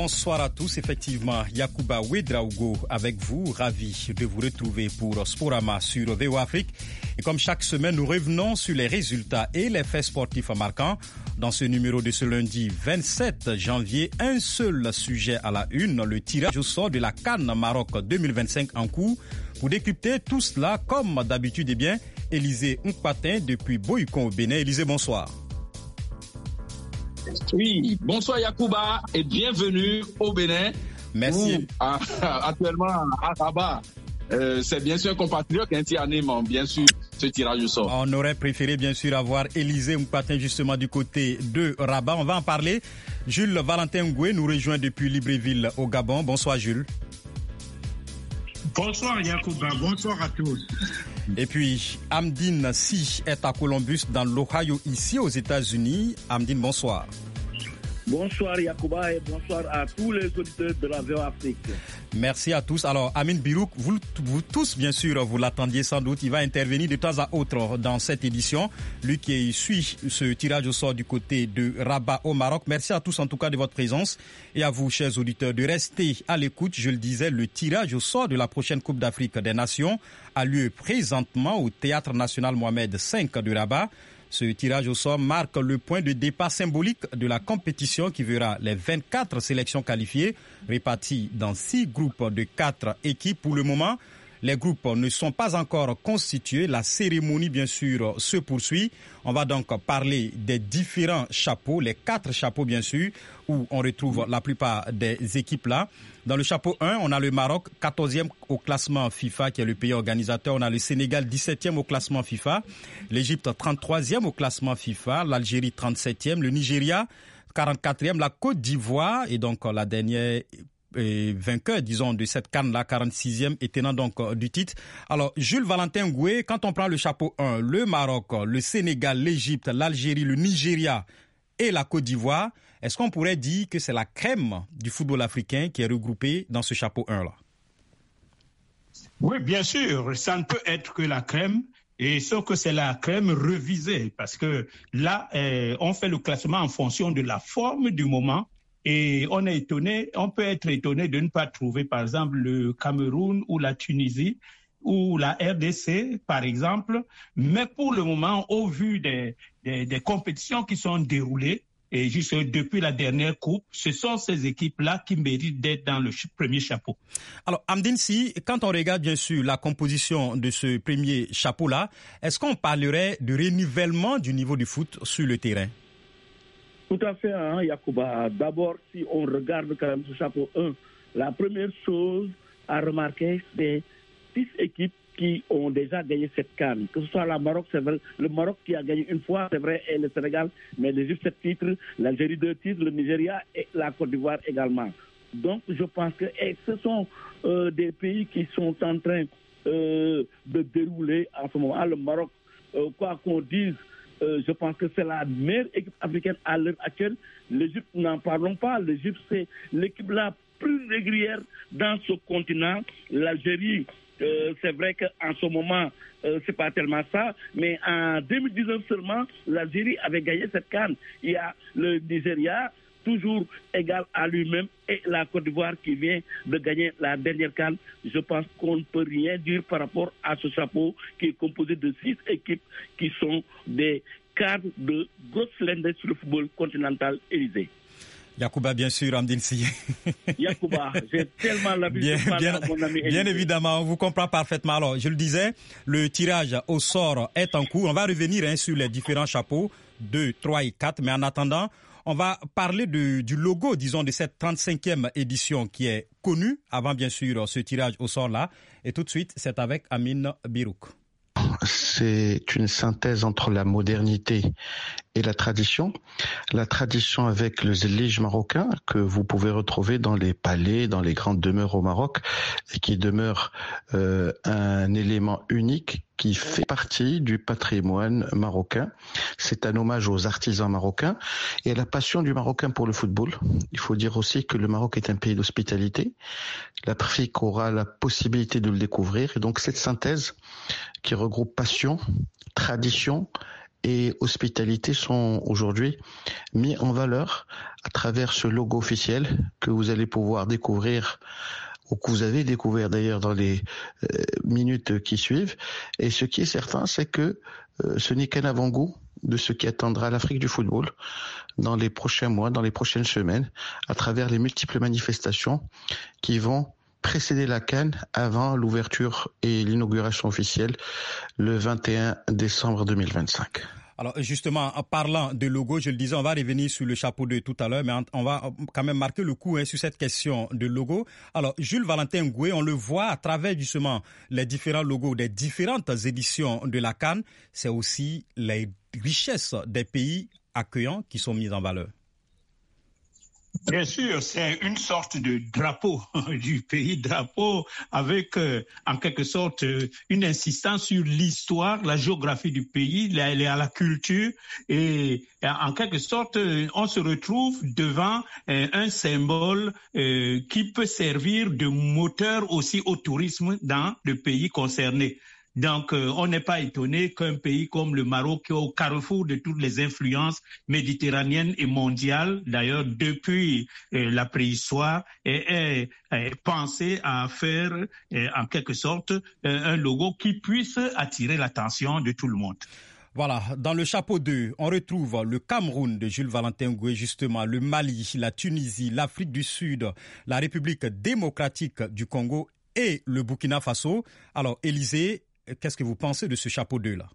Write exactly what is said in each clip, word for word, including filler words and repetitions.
Bonsoir à tous, effectivement, Yacouba Ouedraogo avec vous, ravi de vous retrouver pour Sporama sur V O Afrique. Et comme chaque semaine, nous revenons sur les résultats et les faits sportifs marquants. Dans ce numéro de ce lundi vingt-sept janvier, un seul sujet à la une, le tirage au sort de la CAN Maroc deux mille vingt-cinq en cours. Pour décrypter tout cela, comme d'habitude, eh bien, Élisée Nkpatin depuis Boycon au Bénin. Élisée, bonsoir. Oui, bonsoir Yacouba et bienvenue au Bénin. Merci. Où, à, actuellement à Rabat, euh, c'est bien sûr un compatriote qui anime bien sûr ce tirage au sort. On aurait préféré bien sûr avoir Élisée Nkpatin justement du côté de Rabat. On va en parler. Jules Valentin Ngoué nous rejoint depuis Libreville au Gabon. Bonsoir Jules. Bonsoir Yacouba, bonsoir à tous. Et puis, Amdine Si est à Columbus dans l'Ohio, ici aux États-Unis. Amdine, bonsoir. Bonsoir Yacouba et bonsoir à tous les auditeurs de la V O Afrique. Merci à tous. Alors, Amin Birouk, vous, vous tous, bien sûr, vous l'attendiez sans doute. Il va intervenir de temps à autre dans cette édition. Lui qui suit ce tirage au sort du côté de Rabat au Maroc. Merci à tous en tout cas de votre présence. Et à vous, chers auditeurs, de rester à l'écoute. Je le disais, le tirage au sort de la prochaine Coupe d'Afrique des Nations a lieu présentement au Théâtre National Mohamed cinq de Rabat. Ce tirage au sort marque le point de départ symbolique de la compétition qui verra les vingt-quatre sélections qualifiées réparties dans six groupes de quatre équipes. Pour le moment, les groupes ne sont pas encore constitués. La cérémonie, bien sûr, se poursuit. On va donc parler des différents chapeaux, les quatre chapeaux, bien sûr, où on retrouve la plupart des équipes là. Dans le chapeau un, on a le Maroc, quatorzième au classement FIFA, qui est le pays organisateur. On a le Sénégal, dix-septième au classement FIFA. L'Égypte, trente-troisième au classement FIFA. L'Algérie, trente-septième. Le Nigeria, quarante-quatrième. La Côte d'Ivoire, et donc la dernière et vainqueur, disons, de cette CAN-là, quarante-sixième, et tenant donc du titre. Alors, Jules Valentin Ngoué, quand on prend le chapeau un, le Maroc, le Sénégal, l'Égypte, l'Algérie, le Nigeria et la Côte d'Ivoire, est-ce qu'on pourrait dire que c'est la crème du football africain qui est regroupée dans ce chapeau un-là? Oui, bien sûr, ça ne peut être que la crème. Et sauf que c'est la crème revisée, parce que là, eh, on fait le classement en fonction de la forme du moment. Et on est étonné, on peut être étonné de ne pas trouver, par exemple, le Cameroun ou la Tunisie ou la R D C, par exemple. Mais pour le moment, au vu des, des, des compétitions qui sont déroulées, et juste depuis la dernière coupe, ce sont ces équipes-là qui méritent d'être dans le premier chapeau. Alors, Amdine Si, quand on regarde bien sûr la composition de ce premier chapeau-là, est-ce qu'on parlerait de renouvellement du niveau du foot sur le terrain? Tout à fait, hein, Yacouba. D'abord, si on regarde quand même ce chapeau un, la première chose à remarquer, c'est six équipes qui ont déjà gagné cette CAN. Que ce soit la Maroc, c'est vrai, le Maroc qui a gagné une fois, c'est vrai, et le Sénégal, mais l'Égypte sept titres, l'Algérie deux titres, le Nigeria et la Côte d'Ivoire également. Donc, je pense que et ce sont euh, des pays qui sont en train euh, de dérouler en ce moment. Le Maroc, euh, quoi qu'on dise, Euh, je pense que c'est la meilleure équipe africaine à l'heure actuelle. L'Égypte, n'en parlons pas. L'Égypte, c'est l'équipe la plus régulière dans ce continent. L'Algérie, euh, c'est vrai qu'en ce moment, euh, c'est pas tellement ça. Mais en deux mille dix-neuf seulement, l'Algérie avait gagné cette CAN. Il y a le Nigeria, toujours égal à lui-même, et la Côte d'Ivoire qui vient de gagner la dernière CAN. Je pense qu'on ne peut rien dire par rapport à ce chapeau qui est composé de six équipes qui sont des cadres de grosses lendes sur le football continental Élysée. Yacouba, bien sûr, Amdine Si. Yacouba, j'ai tellement l'habitude de parler à mon ami Élysée. Bien évidemment, on vous comprend parfaitement. Alors, je le disais, le tirage au sort est en cours. On va revenir hein, sur les différents chapeaux, deux, trois et quatre, mais en attendant, on va parler de, du logo, disons, de cette trente-cinquième édition qui est connue avant, bien sûr, ce tirage au sort-là. Et tout de suite, c'est avec Amin Birouk. C'est une synthèse entre la modernité et la tradition. La tradition avec le zélige marocain que vous pouvez retrouver dans les palais, dans les grandes demeures au Maroc et qui demeure euh, un élément unique qui fait partie du patrimoine marocain. C'est un hommage aux artisans marocains et à la passion du Marocain pour le football. Il faut dire aussi que le Maroc est un pays d'hospitalité. L'Afrique aura la possibilité de le découvrir et donc cette synthèse qui regroupe passion, tradition et hospitalité sont aujourd'hui mis en valeur à travers ce logo officiel que vous allez pouvoir découvrir ou que vous avez découvert d'ailleurs dans les euh, minutes qui suivent. Et ce qui est certain, c'est que euh, ce n'est qu'un avant-goût de ce qui attendra l'Afrique du football dans les prochains mois, dans les prochaines semaines, à travers les multiples manifestations qui vont précéder la CAN avant l'ouverture et l'inauguration officielle le vingt et un décembre deux mille vingt-cinq. Alors justement, en parlant de logo, je le disais, on va revenir sur le chapeau de tout à l'heure, mais on va quand même marquer le coup hein, sur cette question de logo. Alors Jules Valentin Ngoué, on le voit à travers justement les différents logos des différentes éditions de la CAN, c'est aussi les richesses des pays accueillants qui sont mises en valeur. Bien sûr, c'est une sorte de drapeau du pays, drapeau avec euh, en quelque sorte euh, une insistance sur l'histoire, la géographie du pays, la, la, la culture et, et en quelque sorte euh, on se retrouve devant euh, un symbole euh, qui peut servir de moteur aussi au tourisme dans le pays concerné. Donc, euh, on n'est pas étonné qu'un pays comme le Maroc, qui est au carrefour de toutes les influences méditerranéennes et mondiales, d'ailleurs depuis euh, la préhistoire, ait, ait pensé à faire euh, en quelque sorte euh, un logo qui puisse attirer l'attention de tout le monde. Voilà, dans le chapeau deux, on retrouve le Cameroun de Jules Valentin Ngoué, justement, le Mali, la Tunisie, l'Afrique du Sud, la République démocratique du Congo et le Burkina Faso. Alors, Élisée, qu'est-ce que vous pensez de ce chapeau deux là?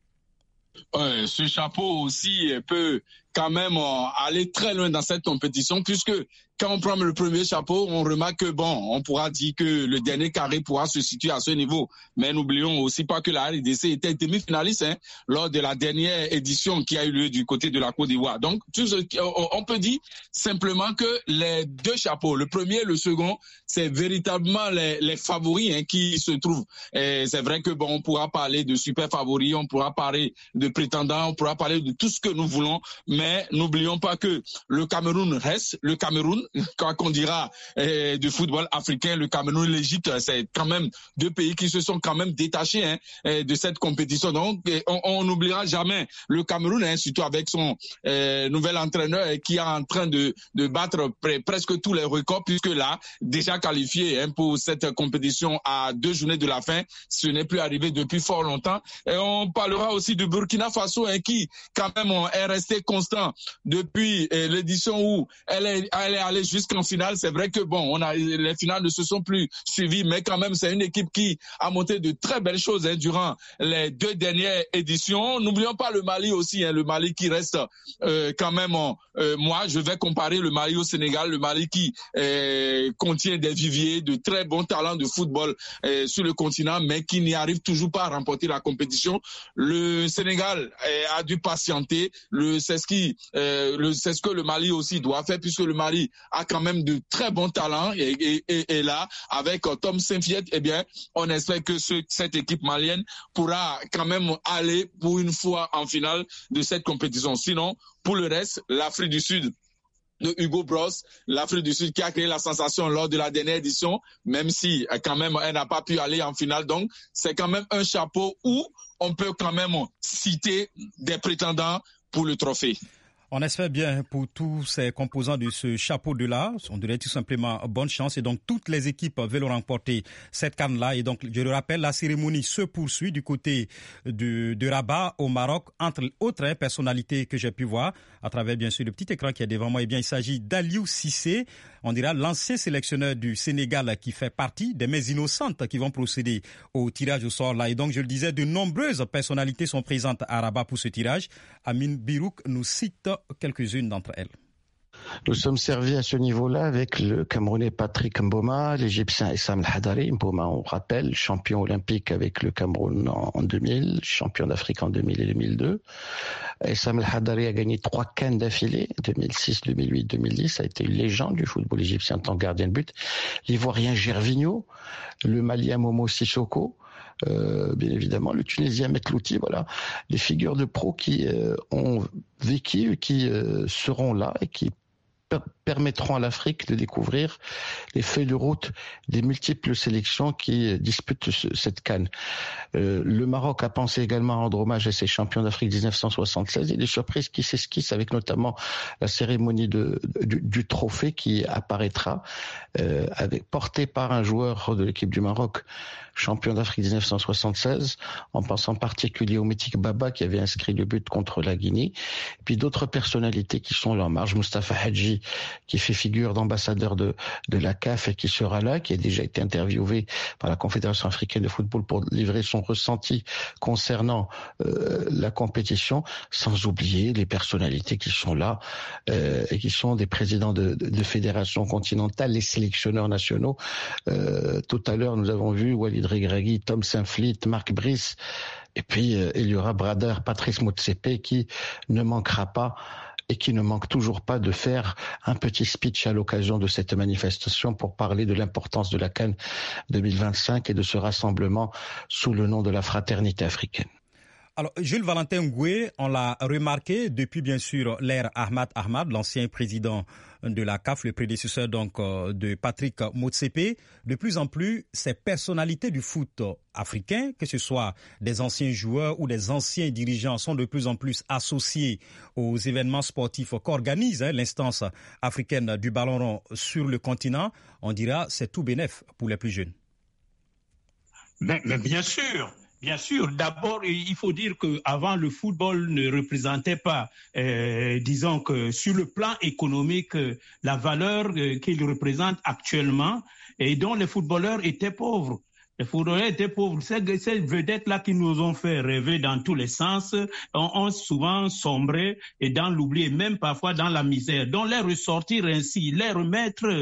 Ouais, ce chapeau aussi peut quand même aller très loin dans cette compétition, puisque quand on prend le premier chapeau, on remarque que bon, on pourra dire que le dernier carré pourra se situer à ce niveau. Mais n'oublions aussi pas que la R D C était demi-finaliste hein, lors de la dernière édition qui a eu lieu du côté de la Côte d'Ivoire. Donc, tout ce, on peut dire simplement que les deux chapeaux, le premier et le second, c'est véritablement les, les favoris hein, qui se trouvent. Et c'est vrai que bon, on pourra parler de super favoris, on pourra parler de prétendants, on pourra parler de tout ce que nous voulons, mais n'oublions pas que le Cameroun reste le Cameroun. Quand on dira euh, du football africain, le Cameroun et l'Égypte, c'est quand même deux pays qui se sont quand même détachés hein, de cette compétition. Donc, on n'oubliera jamais le Cameroun, hein, surtout avec son euh, nouvel entraîneur qui est en train de, de battre pre- presque tous les records, puisque là, déjà qualifié hein, pour cette compétition à deux journées de la fin, ce n'est plus arrivé depuis fort longtemps. Et on parlera aussi du Burkina Faso, hein, qui quand même est resté constant depuis euh, l'édition où elle est, elle est allée jusqu'en finale. C'est vrai que bon, on a les finales ne se sont plus suivies, mais quand même c'est une équipe qui a monté de très belles choses hein, durant les deux dernières éditions. N'oublions pas le Mali aussi, hein, le Mali qui reste euh, quand même. Euh, moi, je vais comparer le Mali au Sénégal, le Mali qui euh, contient des viviers de très bons talents de football euh, sur le continent, mais qui n'y arrive toujours pas à remporter la compétition. Le Sénégal euh, a dû patienter. Le c'est ce qui, euh, le c'est ce que le Mali aussi doit faire, puisque le Mali a quand même de très bons talents et, et, et, et là, avec euh, Tom Saint-Fiet, eh bien, on espère que ce, cette équipe malienne pourra quand même aller pour une fois en finale de cette compétition. Sinon, pour le reste, l'Afrique du Sud de Hugo Bros, l'Afrique du Sud qui a créé la sensation lors de la dernière édition, même si quand même elle n'a pas pu aller en finale. Donc, c'est quand même un chapeau où on peut quand même citer des prétendants pour le trophée. On espère bien pour tous ces composants de ce chapeau de là. On dirait tout simplement bonne chance. Et donc, toutes les équipes veulent remporter cette canne-là. Et donc, je le rappelle, la cérémonie se poursuit du côté de, de Rabat au Maroc, entre autres personnalités que j'ai pu voir à travers, bien sûr, le petit écran qui est devant moi. Eh bien, il s'agit d'Aliou Cissé, on dira l'ancien sélectionneur du Sénégal qui fait partie des mains innocentes qui vont procéder au tirage au sort là. Et donc, je le disais, de nombreuses personnalités sont présentes à Rabat pour ce tirage. Amine Birouk nous cite quelques-unes d'entre elles. Nous sommes servis à ce niveau-là avec le Camerounais Patrick Mboma, l'Égyptien Essam El Hadari. Mboma, on rappelle, champion olympique avec le Cameroun en deux mille, champion d'Afrique en deux mille et deux mille deux. Essam El Hadari a gagné trois cannes d'affilée, deux mille six, deux mille huit, deux mille dix. Ça a été une légende du football égyptien en tant que gardien de but. L'Ivoirien Gervinho, le Malien Momo Sissoko. Euh, bien évidemment, le Tunisien Metlouti, voilà, les figures de pros qui euh, ont vécu, qui euh, seront là et qui per- permettront à l'Afrique de découvrir les feuilles de route des multiples sélections qui disputent ce, cette CAN. Euh, le Maroc a pensé également à rendre hommage à ses champions d'Afrique dix-neuf cent soixante-seize et des surprises qui s'esquissent avec notamment la cérémonie de, du, du trophée qui apparaîtra euh, avec, porté par un joueur de l'équipe du Maroc, champion d'Afrique dix-neuf cent soixante-seize, en pensant en particulier au mythique Baba qui avait inscrit le but contre la Guinée, puis d'autres personnalités qui sont là en marge, Moustapha Hadji qui fait figure d'ambassadeur de, de la C A F et qui sera là, qui a déjà été interviewé par la Confédération africaine de football pour livrer son ressenti concernant euh, la compétition, sans oublier les personnalités qui sont là euh, et qui sont des présidents de, de, de fédérations continentales, les sélectionneurs nationaux. Euh, tout à l'heure, nous avons vu Walid Regragui, Tom Saint-Fleet, Marc Brice, et puis euh, il y aura Brader, Patrice Motsepe qui ne manquera pas et qui ne manque toujours pas de faire un petit speech à l'occasion de cette manifestation pour parler de l'importance de la CAN deux mille vingt-cinq et de ce rassemblement sous le nom de la fraternité africaine. Alors, Jules Valentin Ngoué, on l'a remarqué depuis bien sûr l'ère Ahmad Ahmad, l'ancien président de la C A F, le prédécesseur donc de Patrick Motsepe. De plus en plus, ces personnalités du foot africain, que ce soit des anciens joueurs ou des anciens dirigeants, sont de plus en plus associés aux événements sportifs qu'organise hein, l'instance africaine du ballon rond sur le continent. On dira c'est tout bénef pour les plus jeunes. Mais, mais bien sûr. Bien sûr, d'abord, il faut dire qu'avant, le football ne représentait pas, euh, disons que sur le plan économique, la valeur euh, qu'il représente actuellement et dont les footballeurs étaient pauvres. Les footballeurs étaient pauvres. Ces, ces vedettes-là qui nous ont fait rêver dans tous les sens ont, ont souvent sombré et dans l'oubli et même parfois dans la misère. Donc les ressortir ainsi, les remettre euh,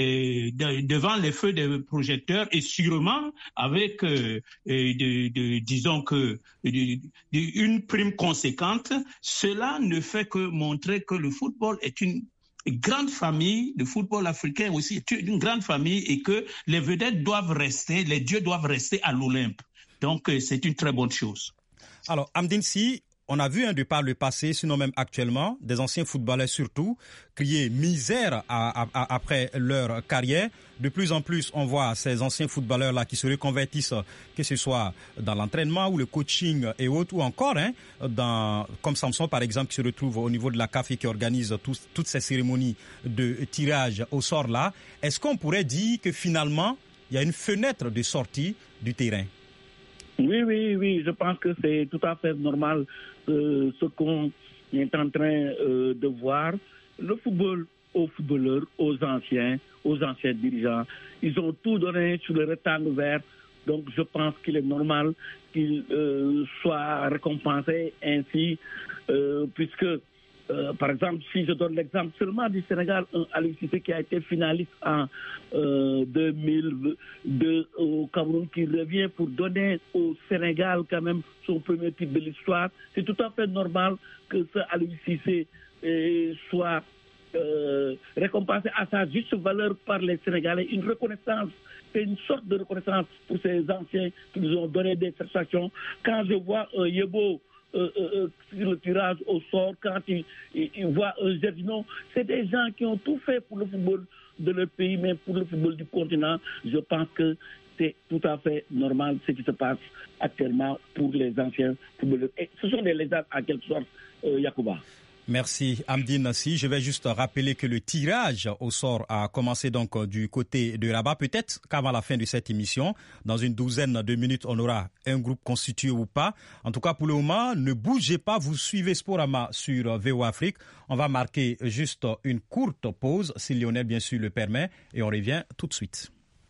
de, devant les feux des projecteurs et sûrement avec, euh, de, de, disons que, de, de, une prime conséquente, cela ne fait que montrer que le football est une grande famille, le football africain aussi est une grande famille et que les vedettes doivent rester, les dieux doivent rester à l'Olympe. Donc, c'est une très bonne chose. Alors, Amdine Sy, on a vu hein, de par le passé, sinon même actuellement, des anciens footballeurs surtout, crier misère à, à, à, après leur carrière. De plus en plus, on voit ces anciens footballeurs-là qui se reconvertissent, que ce soit dans l'entraînement ou le coaching et autres, ou encore, hein, dans, comme Samson par exemple, qui se retrouve au niveau de la C A F et qui organise tout, toutes ces cérémonies de tirage au sort-là. Est-ce qu'on pourrait dire que finalement, il y a une fenêtre de sortie du terrain? Oui, oui, oui, je pense que c'est tout à fait normal euh, ce qu'on est en train euh, de voir. Le football aux footballeurs, aux anciens, aux anciens dirigeants, ils ont tout donné sur le rectangle vert. Donc je pense qu'il est normal qu'ils euh, soient récompensés ainsi, euh, puisque, euh, par exemple, si je donne l'exemple seulement du Sénégal, un Aliou Cissé qui a été finaliste en euh, deux mille deux au Cameroun, qui revient pour donner au Sénégal quand même son premier titre de l'histoire, c'est tout à fait normal que ce Aliou Cissé euh, soit Euh, récompensé à sa juste valeur par les Sénégalais, une reconnaissance, c'est une sorte de reconnaissance pour ces anciens qui nous ont donné des satisfactions. Quand je vois un Yebo euh, euh, sur le tirage au sort, quand il, il, il voit un Gerdinon, c'est des gens qui ont tout fait pour le football de leur pays, mais pour le football du continent, je pense que c'est tout à fait normal ce qui se passe actuellement pour les anciens footballeurs. Et ce sont des légendes en quelque sorte, euh, Yacouba. Merci Amdine Sy. Je vais juste rappeler que le tirage au sort a commencé donc du côté de Rabat. Peut-être qu'avant la fin de cette émission, dans une douzaine de minutes, on aura un groupe constitué ou pas. En tout cas, pour le moment, ne bougez pas. Vous suivez Sporama sur V O Afrique. On va marquer juste une courte pause, si Lionel bien sûr le permet, et on revient tout de suite.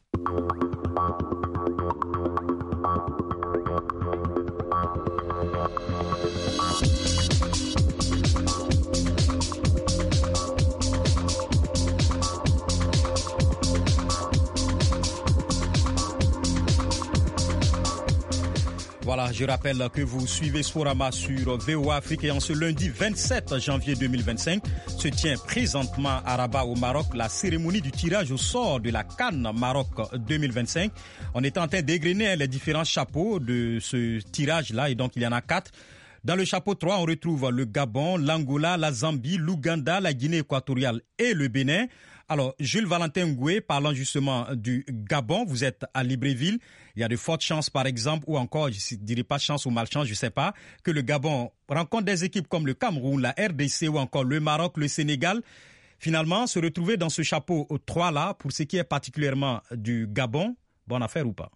Voilà, je rappelle que vous suivez Sporama sur V O Afrique et en ce lundi vingt-sept janvier deux mille vingt-cinq se tient présentement à Rabat au Maroc la cérémonie du tirage au sort de la CAN Maroc deux mille vingt-cinq. On est en train d'égrener les différents chapeaux de ce tirage-là et donc il y en a quatre. Dans le chapeau trois, on retrouve le Gabon, l'Angola, la Zambie, l'Ouganda, la Guinée équatoriale et le Bénin. Alors, Jules Valentin Ngoué, parlant justement du Gabon, vous êtes à Libreville. Il y a de fortes chances, par exemple, ou encore, je ne dirais pas chance ou malchance, je ne sais pas, que le Gabon rencontre des équipes comme le Cameroun, la R D C ou encore le Maroc, le Sénégal. Finalement, se retrouver dans ce chapeau trois-là, pour ce qui est particulièrement du Gabon, bonne affaire ou pas?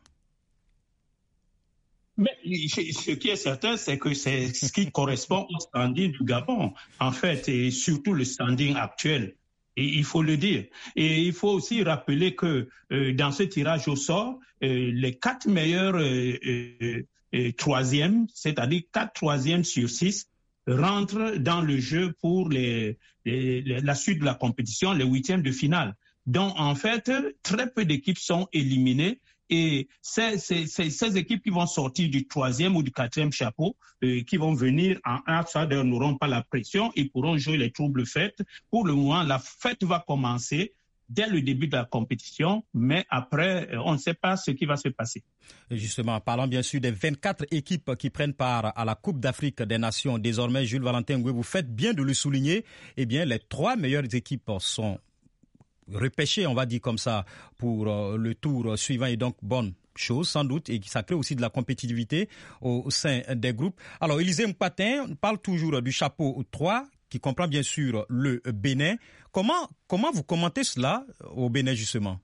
Mais ce qui est certain, c'est que c'est ce qui correspond au standing du Gabon, en fait, et surtout le standing actuel. Et il faut le dire. Et il faut aussi rappeler que euh, dans ce tirage au sort, euh, les quatre meilleurs euh, euh, euh, troisièmes, c'est-à-dire quatre troisièmes sur six, rentrent dans le jeu pour les, les, les, la suite de la compétition, les huitièmes de finale. Donc, en fait, très peu d'équipes sont éliminées. Et c'est, c'est, c'est ces équipes qui vont sortir du troisième ou du quatrième chapeau, euh, qui vont venir en outsider, n'auront pas la pression, ils pourront jouer les troubles fêtes. Pour le moment, la fête va commencer dès le début de la compétition, mais après, on ne sait pas ce qui va se passer. Et justement, parlant bien sûr des vingt-quatre équipes qui prennent part à la Coupe d'Afrique des Nations, désormais, Jules Valentin Ngoué, vous faites bien de le souligner, eh bien, les trois meilleures équipes sont repêché, on va dire comme ça, pour euh, le tour suivant, et donc bonne chose sans doute, et ça crée aussi de la compétitivité au, au sein des groupes. Alors, Élisée Mpatin parle toujours du chapeau trois, qui comprend bien sûr le Bénin. Comment, comment vous commentez cela au Bénin, justement?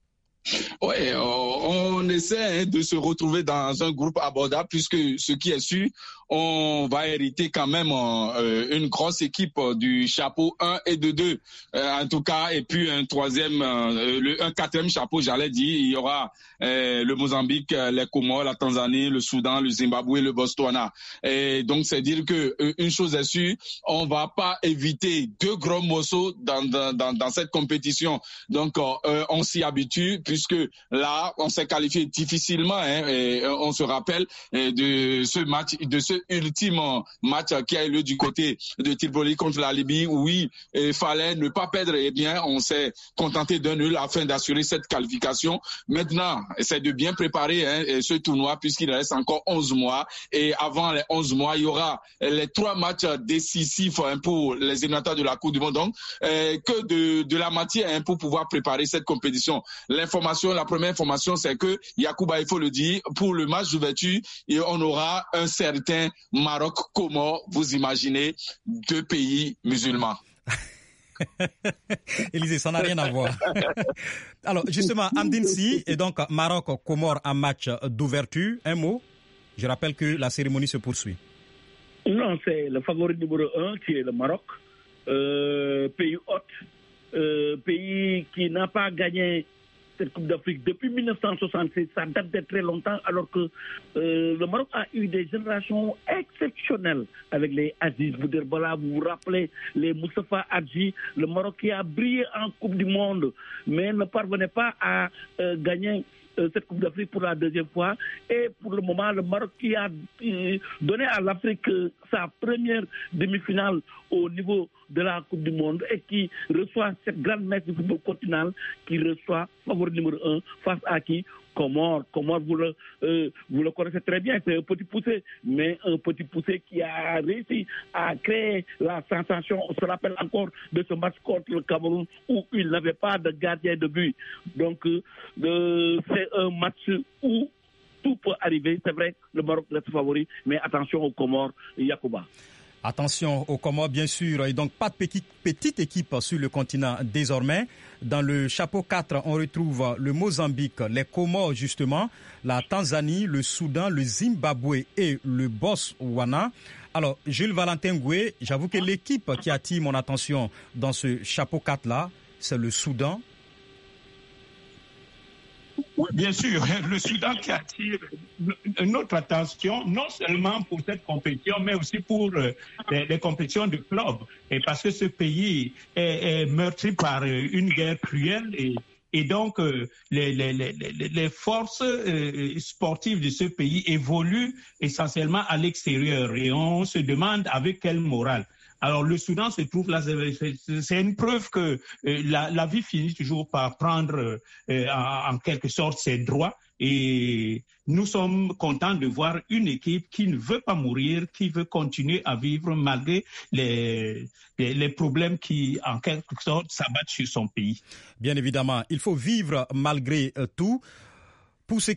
Oui, on essaie de se retrouver dans un groupe abordable, puisque ce qui est sûr, on va hériter quand même euh, une grosse équipe du chapeau un et de deux, euh, en tout cas, et puis un troisième, euh, le, un quatrième chapeau, j'allais dire, il y aura euh, le Mozambique, les Comores, la Tanzanie, le Soudan, le Zimbabwe, le Botswana. Et donc, c'est dire que euh, une chose est sûre, on va pas éviter deux gros morceaux dans, dans, dans cette compétition. Donc, euh, on s'y habitue, puisque là, on s'est qualifié difficilement, hein, et on se rappelle de ce match, de ce ultime match qui a eu lieu du côté de Tripoli contre la Libye, où oui, il fallait ne pas perdre. Eh bien, on s'est contenté d'un nul afin d'assurer cette qualification. Maintenant, c'est de bien préparer hein, ce tournoi, puisqu'il reste encore onze mois. Et avant les onze mois, il y aura les trois matchs décisifs hein, pour les éliminatoires de la Coupe du Monde. Donc, euh, que de, de la matière hein, pour pouvoir préparer cette compétition. L'information, la première information, c'est que Yacouba, il faut le dire, pour le match d'ouverture, on aura un certain Maroc, Comores, vous imaginez, deux pays musulmans. Élisée, ça n'a rien à voir. Alors, justement, Amdine Si, et donc Maroc, Comores en match d'ouverture. Un mot. Je rappelle que la cérémonie se poursuit. Non, c'est le favori numéro un qui est le Maroc, euh, pays hôte, euh, pays qui n'a pas gagné cette Coupe d'Afrique depuis mille neuf cent soixante-six, ça date de très longtemps, alors que euh, le Maroc a eu des générations exceptionnelles avec les Aziz Bouderbala, vous vous rappelez, les Moustapha Hadji, le Maroc qui a brillé en Coupe du Monde, mais ne parvenait pas à euh, gagner euh, cette Coupe d'Afrique pour la deuxième fois. Et pour le moment, le Maroc qui a euh, donné à l'Afrique euh, sa première demi-finale au niveau de la Coupe du Monde et qui reçoit cette grande messe du football continental, qui reçoit favori numéro un face à qui? Comores. Comores, vous le, euh, vous le connaissez très bien, c'est un petit poussé, mais un petit poussé qui a réussi à créer la sensation. On se rappelle encore de ce match contre le Cameroun où il n'avait pas de gardien de but. Donc, euh, c'est un match où tout peut arriver. C'est vrai, le Maroc reste favori, mais attention aux Comores, Yacouba. Attention aux Comores, bien sûr, et donc pas de petite, petite équipe sur le continent désormais. Dans le chapeau quatre, on retrouve le Mozambique, les Comores justement, la Tanzanie, le Soudan, le Zimbabwe et le Botswana. Alors, Jules Valentin Ngoué, j'avoue que l'équipe qui attire mon attention dans ce chapeau quatre-là, c'est le Soudan. Oui, bien sûr, le Soudan qui attire notre attention, non seulement pour cette compétition, mais aussi pour euh, les, les compétitions de club. Et parce que ce pays est, est meurtri par une guerre cruelle et, et donc euh, les, les, les, les forces euh, sportives de ce pays évoluent essentiellement à l'extérieur. Et on se demande avec quelle morale. Alors, le Soudan se trouve là, c'est une preuve que euh, la, la vie finit toujours par prendre euh, en, en quelque sorte ses droits. Et nous sommes contents de voir une équipe qui ne veut pas mourir, qui veut continuer à vivre malgré les, les, les problèmes qui, en quelque sorte, s'abattent sur son pays. Bien évidemment, il faut vivre malgré tout. Pour ce